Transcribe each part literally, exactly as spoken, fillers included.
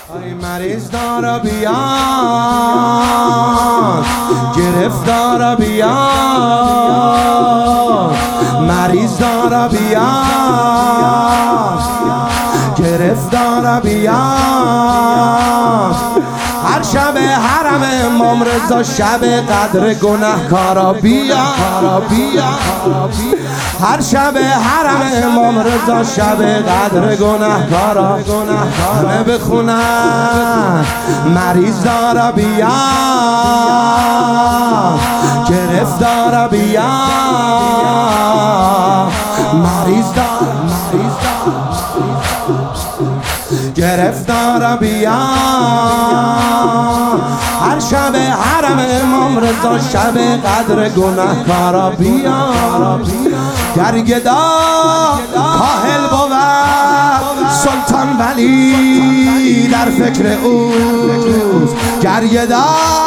ای مریض دارا بیاد، گرفتارا بیاد، مریض دارا بیاد، گرفتارا بیاد. هر شب حرم امام رضا شب قدر گناهکارا بیاد، هر شب حرم امام رضا شب قدر گناهکارا همه بخونن. مریض دارا بیاد، گرفتارا بیاد، مریض دارا گرفتارا بیاد. هر شب حرم امام رضا شب قدر گناهکارا بیاد. گر گدا کاهل بود سلطان ولی در فکر اوست. گر گدا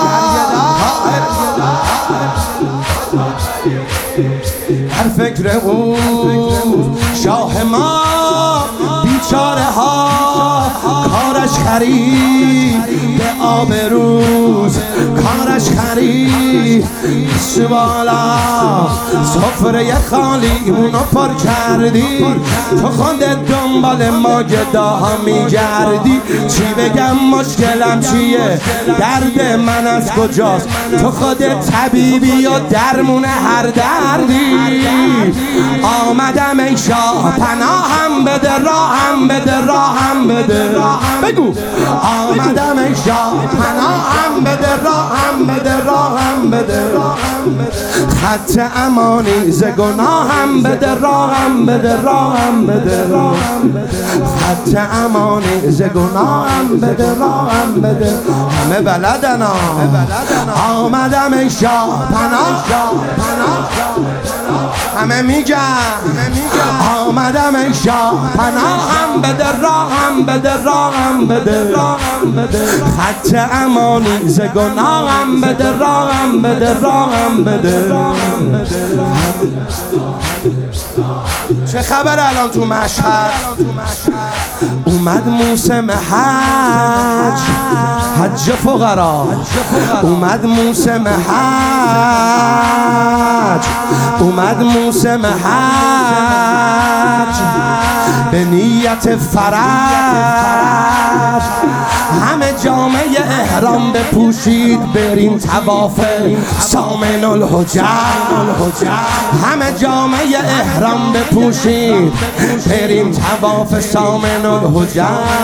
در فکر اوست. شاه ما بیچاره ها کارش خرید به آبروز، کارش خرید سوالا. سفره خالی اونو پر کردی، تو خودت دنبال ما گداها میگردی. چی بگم مشکلم چیه، درد من از کجاست، تو خودت طبیبی و درمون هر دردی. آمدم ای شاه پناهم بده، راهم بده، راهم بده، بگو. آمدم ای شاه پناهم بده، راهم بده، راهم بده. خط امانی ز گناهم بده، راهم بده، راهم بده. خط امانی ز گناهم بده، راهم بده. همه بلدن آمدم ای شاه پناه، همه میگن آمدم ای شاه پناهم بده، راهم بده، راهم بده. خط امانی ز گناهم بده، راهم بده، راهم بده. چه خبر الان تو مشهد؟ اومد موسم حج، حج فقرا. اومد موسم حج، اومد موسم حج به نیت فرج. همه جامعه احرام بپوشید بریم طواف سامن الحجج. همه جامعه احرام بپوشید بریم طواف سامن الحجج.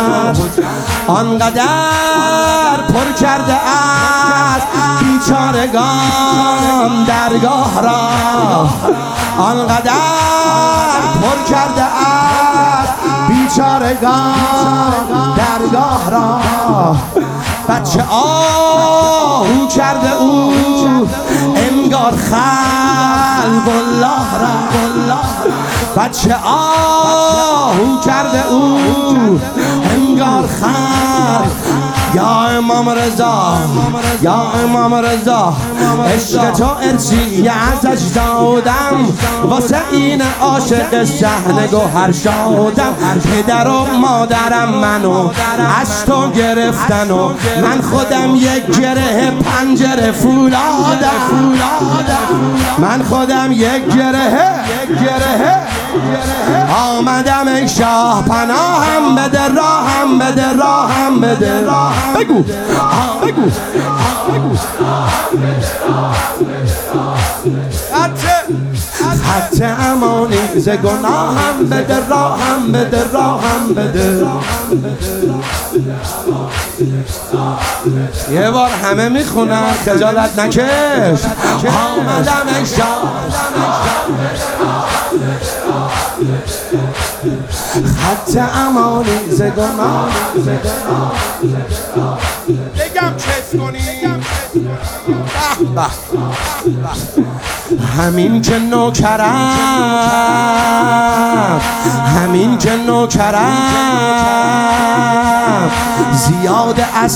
آنقدر پر کرده از بیچارگان درگاه را، آنقدر پر کرده از بیچارگان درگاه را. بچه آهو کرده او انگار خلق الله را. بچه آهو کرده او انگار خلق. یا امام رضا، یا امام رضا، عشق تو ارسی ازش دادم، واسه این عاشق صحنه گوهر شادم. پدر و مادرم منو از تو گرفتن و من خودم یک گره پنجره فولادم. من خودم یک گره آمدم ای شاه پناهم بده، راهم بده، راهم بده. بگو بگو خط امانی ز گناهم بده، راهم بده، راهم بده. یه بار همه میخونن خجالت نکش. آمدم ای شاه خط امانی ز گناهم. بگم چس کنی همین که نوکرم، همین که نوکرم زیاد از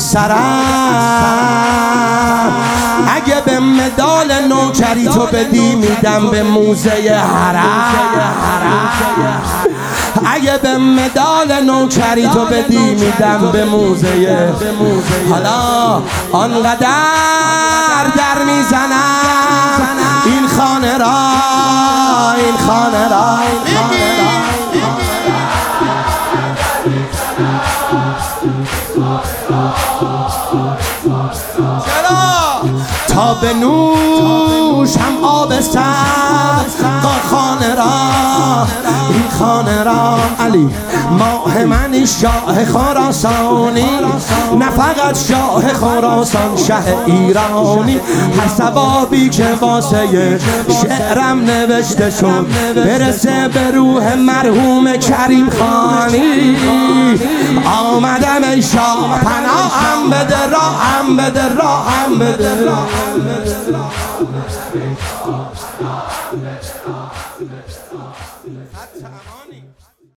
سرم. اگه به مدال نوکری تو بدی میدم به موزه حرم. اگه به مدال نوکری تو بدی میدم به موزه. حالا آنقدر در میزنم این خانه را، این خانه را، این خانه را. تا به نوشم آب سبز خانه را، این خانه را. علی ماه من شاه خراسانی، نه فقط شاه خراسان شه ایرانی. هر ثوابی که واسه شعرم نوشته شد برسه به روح مرحوم کریم خانی. آمدم ای شاه پناهم بده، راهم بده، راهم بده. حتی